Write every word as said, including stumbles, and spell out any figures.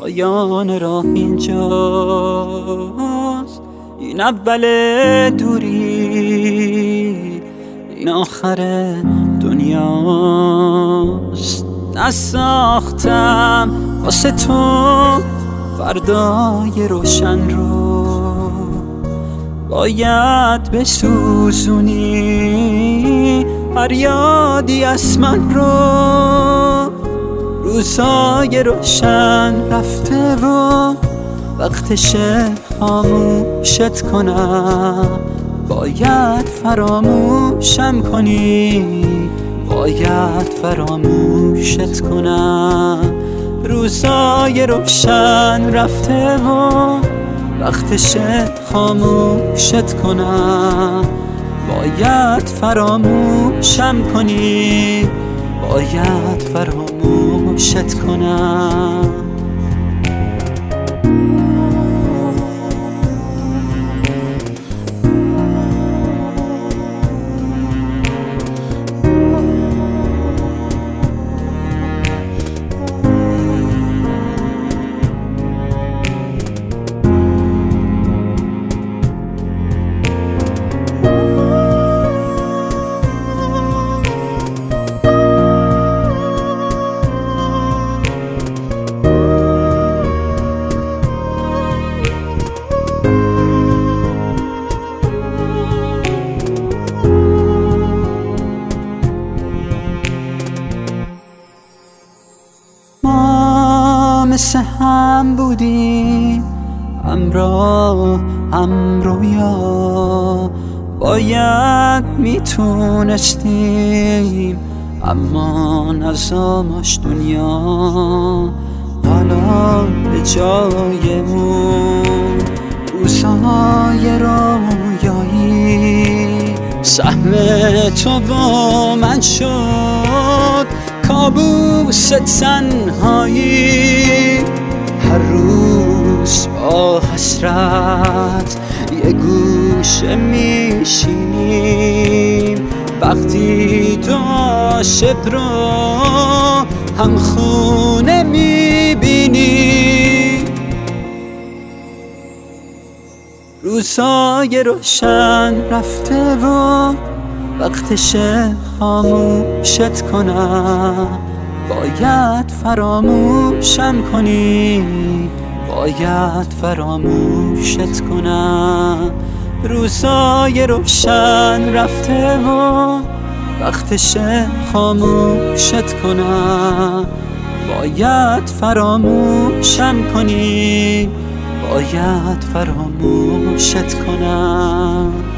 پایان راه اینجاست، این اول دوری، این آخر دنیاست. نساختم واسه تو فردای روشن رو، باید بسوزونی هر یادی از من رو. روزای روشن رفته و وقتشه خاموشت کنم، باید فراموشم کنی، باید فراموشت کنم. روزای روشن رفته و وقتشه خاموشت کنم، باید فراموشم کنی، باید فراموشت کنم. مثل هم بودیم، همراه هم رویا، باید میتونستیم اما نظامش دنیا. حالا به جایمون روزهای رویایی، سهم تو با من شد کابوس تنهایی. هر روز با حسرت یه گوشه میشینیم، وقتی تو عاشق رو هم خونه میبینی. روزای روشن رفته و وقتشه خاموشت کنم، باید فراموشم کنی، باید فراموشت کنم. روزای روشن رفته و وقتشه خاموشت کنم، باید فراموشم کنی، باید فراموشت کنم.